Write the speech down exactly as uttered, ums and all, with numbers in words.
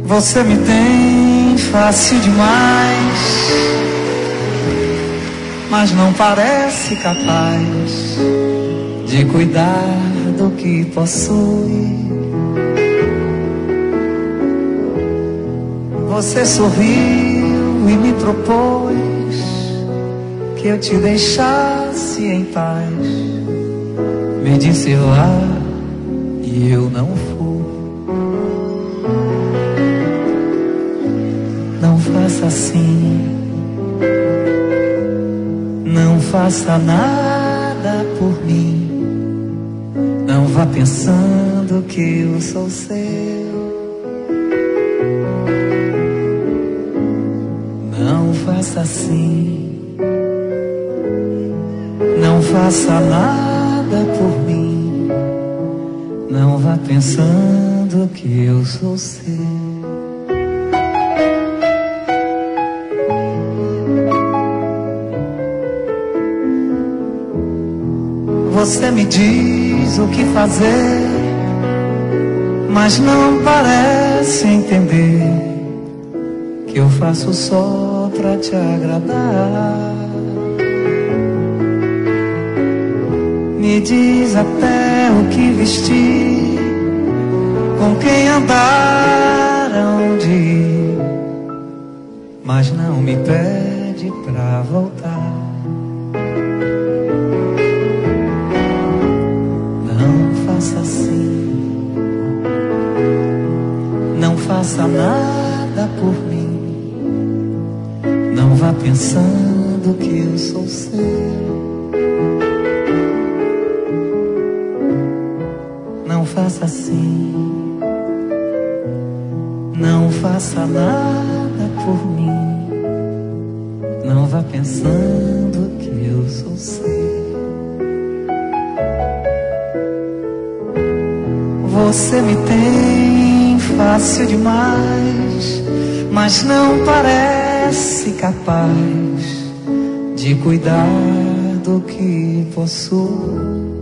Você me tem fácil demais, mas não parece capaz de cuidar do que possui. Você sorriu e me propôs que eu te deixasse em paz. Me disse vá e eu não fui. Não faça assim, não faça nada por mim. Não vá pensando que eu sou seu. Não faça assim, não faça nada por mim. Não vá pensando que eu sou seu. Você me diz o que fazer, mas não parece entender que eu faço só pra te agradar. Me diz até o que vestir, com quem andar, aonde ir, mas não me pede pra voltar. Não faça assim, não faça nada por mim. Não vá pensando que eu sou seu. Não faça assim, não faça nada por mim. Não vá pensando que eu sou seu. Você me tem fácil demais, mas não parece capaz de cuidar do que possui.